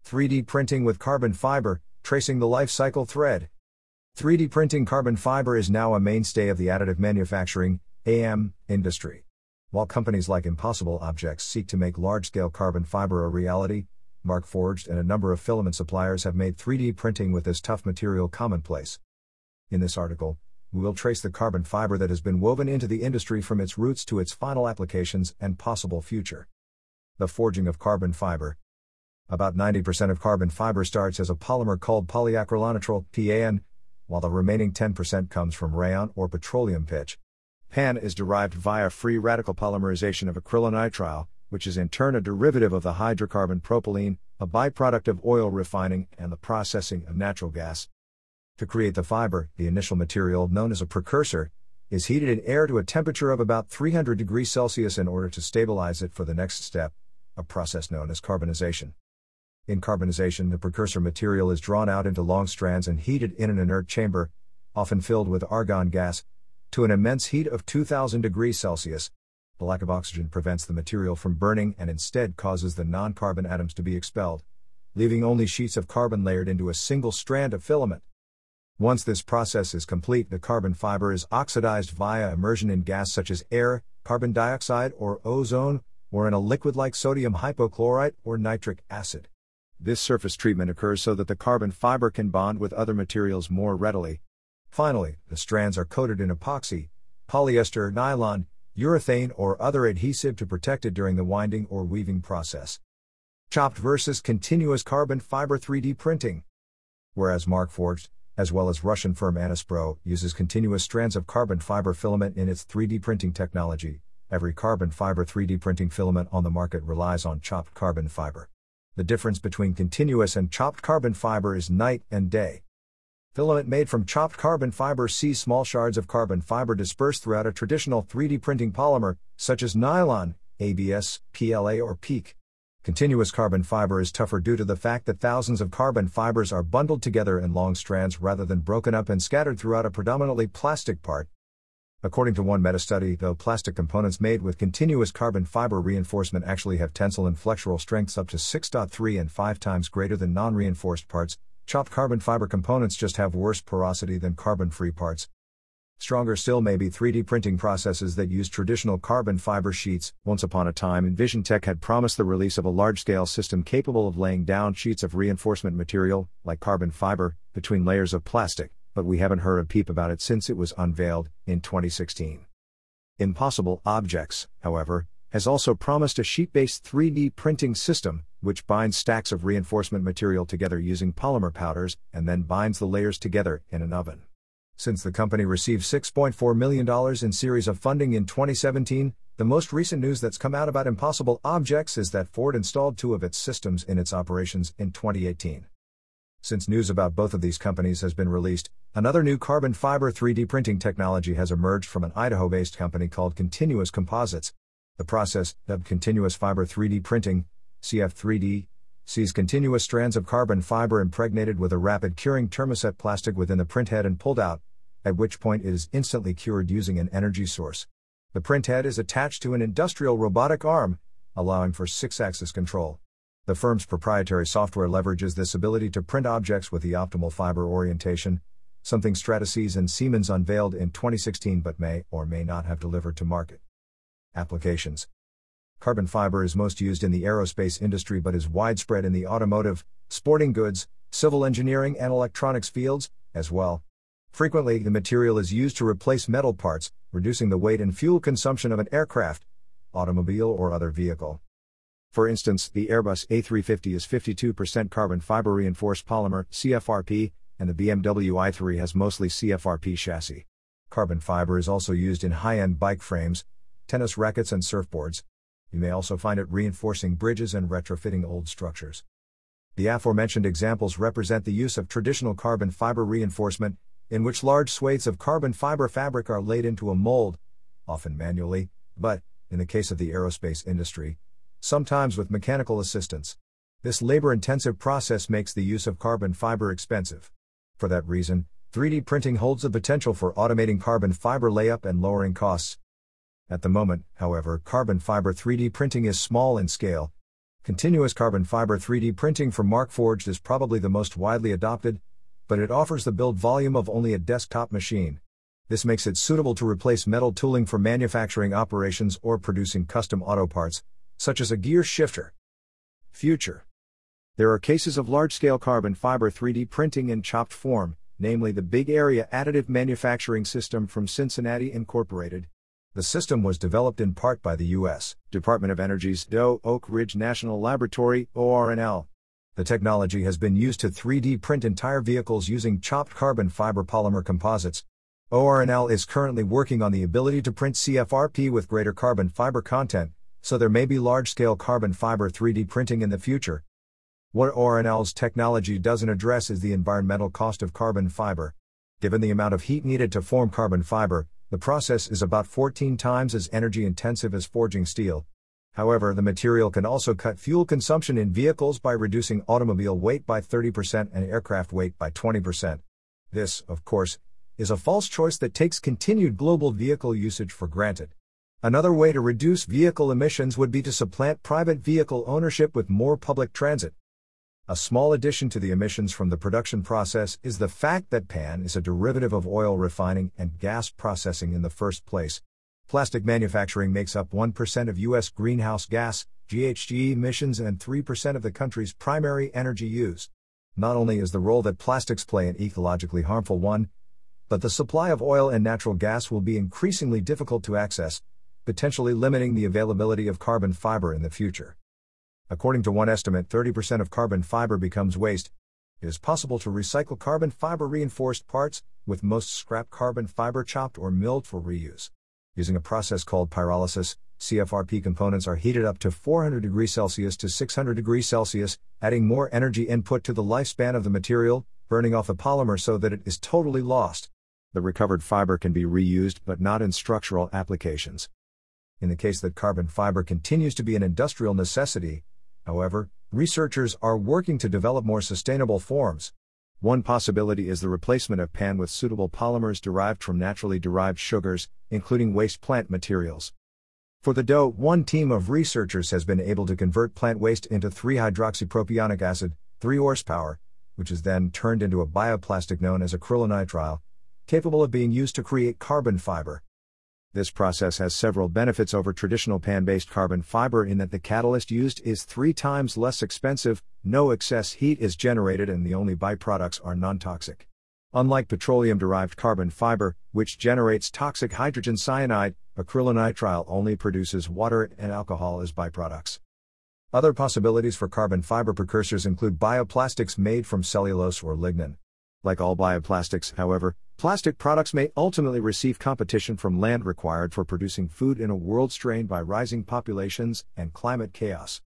3D printing with carbon fiber, tracing the life cycle thread. 3D printing carbon fiber is now a mainstay of the additive manufacturing (AM) industry. While companies like Impossible Objects seek to make large-scale carbon fiber a reality, Markforged and a number of filament suppliers have made 3D printing with this tough material commonplace. In this article, we will trace the carbon fiber that has been woven into the industry from its roots to its final applications and possible future. The forging of carbon fiber. About 90% of carbon fiber starts as a polymer called polyacrylonitrile (PAN), while the remaining 10% comes from rayon or petroleum pitch. PAN is derived via free radical polymerization of acrylonitrile, which is in turn a derivative of the hydrocarbon propylene, a byproduct of oil refining and the processing of natural gas. To create the fiber, the initial material, known as a precursor, is heated in air to a temperature of about 300 degrees Celsius in order to stabilize it for the next step, a process known as carbonization. In carbonization, the precursor material is drawn out into long strands and heated in an inert chamber, often filled with argon gas, to an immense heat of 2000 degrees Celsius. The lack of oxygen prevents the material from burning and instead causes the non-carbon atoms to be expelled, leaving only sheets of carbon layered into a single strand of filament. Once this process is complete, the carbon fiber is oxidized via immersion in gas such as air, carbon dioxide or ozone, or in a liquid like sodium hypochlorite or nitric acid. This surface treatment occurs so that the carbon fiber can bond with other materials more readily. Finally, the strands are coated in epoxy, polyester, nylon, urethane or other adhesive to protect it during the winding or weaving process. Chopped versus continuous carbon fiber 3D printing. Whereas Markforged, as well as Russian firm Anispro, uses continuous strands of carbon fiber filament in its 3D printing technology, every carbon fiber 3D printing filament on the market relies on chopped carbon fiber. The difference between continuous and chopped carbon fiber is night and day. Filament made from chopped carbon fiber sees small shards of carbon fiber dispersed throughout a traditional 3D printing polymer, such as nylon, ABS, PLA or PEEK. Continuous carbon fiber is tougher due to the fact that thousands of carbon fibers are bundled together in long strands rather than broken up and scattered throughout a predominantly plastic part. According to one meta-study, though plastic components made with continuous carbon fiber reinforcement actually have tensile and flexural strengths up to 6.3 and 5 times greater than non-reinforced parts, chopped carbon fiber components just have worse porosity than carbon-free parts. Stronger still may be 3D printing processes that use traditional carbon fiber sheets. Once upon a time, EnvisionTech had promised the release of a large-scale system capable of laying down sheets of reinforcement material, like carbon fiber, between layers of plastic, but we haven't heard a peep about it since it was unveiled, in 2016. Impossible Objects, however, has also promised a sheet-based 3D printing system, which binds stacks of reinforcement material together using polymer powders, and then binds the layers together in an oven. Since the company received $6.4 million in series of funding in 2017, the most recent news that's come out about Impossible Objects is that Ford installed 2 of its systems in its operations in 2018. Since news about both of these companies has been released, another new carbon fiber 3D printing technology has emerged from an Idaho-based company called Continuous Composites. The process, dubbed Continuous Fiber 3D Printing, CF3D, sees continuous strands of carbon fiber impregnated with a rapid curing thermoset plastic within the printhead and pulled out, at which point it is instantly cured using an energy source. The printhead is attached to an industrial robotic arm, allowing for 6-axis control. The firm's proprietary software leverages this ability to print objects with the optimal fiber orientation, something Stratasys and Siemens unveiled in 2016 but may or may not have delivered to market. Applications. Carbon fiber is most used in the aerospace industry but is widespread in the automotive, sporting goods, civil engineering and electronics fields, as well. Frequently, the material is used to replace metal parts, reducing the weight and fuel consumption of an aircraft, automobile or other vehicle. For instance, the Airbus A350 is 52% carbon fiber reinforced polymer, CFRP, and the BMW i3 has mostly CFRP chassis. Carbon fiber is also used in high-end bike frames, tennis rackets and surfboards. You may also find it reinforcing bridges and retrofitting old structures. The aforementioned examples represent the use of traditional carbon fiber reinforcement, in which large swathes of carbon fiber fabric are laid into a mold, often manually, but, in the case of the aerospace industry, sometimes with mechanical assistance. This labor-intensive process makes the use of carbon fiber expensive. For that reason, 3D printing holds the potential for automating carbon fiber layup and lowering costs. At the moment, however, carbon fiber 3D printing is small in scale. Continuous carbon fiber 3D printing from Markforged is probably the most widely adopted, but it offers the build volume of only a desktop machine. This makes it suitable to replace metal tooling for manufacturing operations or producing custom auto parts, such as a gear shifter. Future. There are cases of large-scale carbon fiber 3D printing in chopped form, namely the Big Area Additive Manufacturing System from Cincinnati Incorporated. The system was developed in part by the U.S. Department of Energy's DOE Oak Ridge National Laboratory, ORNL. The technology has been used to 3D print entire vehicles using chopped carbon fiber polymer composites. ORNL is currently working on the ability to print CFRP with greater carbon fiber content, so there may be large-scale carbon fiber 3D printing in the future. What ORNL's technology doesn't address is the environmental cost of carbon fiber. Given the amount of heat needed to form carbon fiber, the process is about 14 times as energy-intensive as forging steel. However, the material can also cut fuel consumption in vehicles by reducing automobile weight by 30% and aircraft weight by 20%. This, of course, is a false choice that takes continued global vehicle usage for granted. Another way to reduce vehicle emissions would be to supplant private vehicle ownership with more public transit. A small addition to the emissions from the production process is the fact that PAN is a derivative of oil refining and gas processing in the first place. Plastic manufacturing makes up 1% of U.S. greenhouse gas, GHG emissions and 3% of the country's primary energy use. Not only is the role that plastics play an ecologically harmful one, but the supply of oil and natural gas will be increasingly difficult to access, potentially limiting the availability of carbon fiber in the future. According to one estimate, 30% of carbon fiber becomes waste. It is possible to recycle carbon fiber reinforced parts, with most scrap carbon fiber chopped or milled for reuse. Using a process called pyrolysis, CFRP components are heated up to 400 degrees Celsius to 600 degrees Celsius, adding more energy input to the lifespan of the material, burning off the polymer so that it is totally lost. The recovered fiber can be reused but not in structural applications. In the case that carbon fiber continues to be an industrial necessity, however, researchers are working to develop more sustainable forms. One possibility is the replacement of PAN with suitable polymers derived from naturally derived sugars, including waste plant materials. For the DOE, one team of researchers has been able to convert plant waste into 3-hydroxypropionic acid, 3 horsepower, which is then turned into a bioplastic known as acrylonitrile, capable of being used to create carbon fiber. This process has several benefits over traditional PAN-based carbon fiber in that the catalyst used is 3 times less expensive, no excess heat is generated and the only byproducts are non-toxic. Unlike petroleum-derived carbon fiber, which generates toxic hydrogen cyanide, acrylonitrile only produces water and alcohol as byproducts. Other possibilities for carbon fiber precursors include bioplastics made from cellulose or lignin. Like all bioplastics, however, plastic products may ultimately receive competition from land required for producing food in a world strained by rising populations and climate chaos.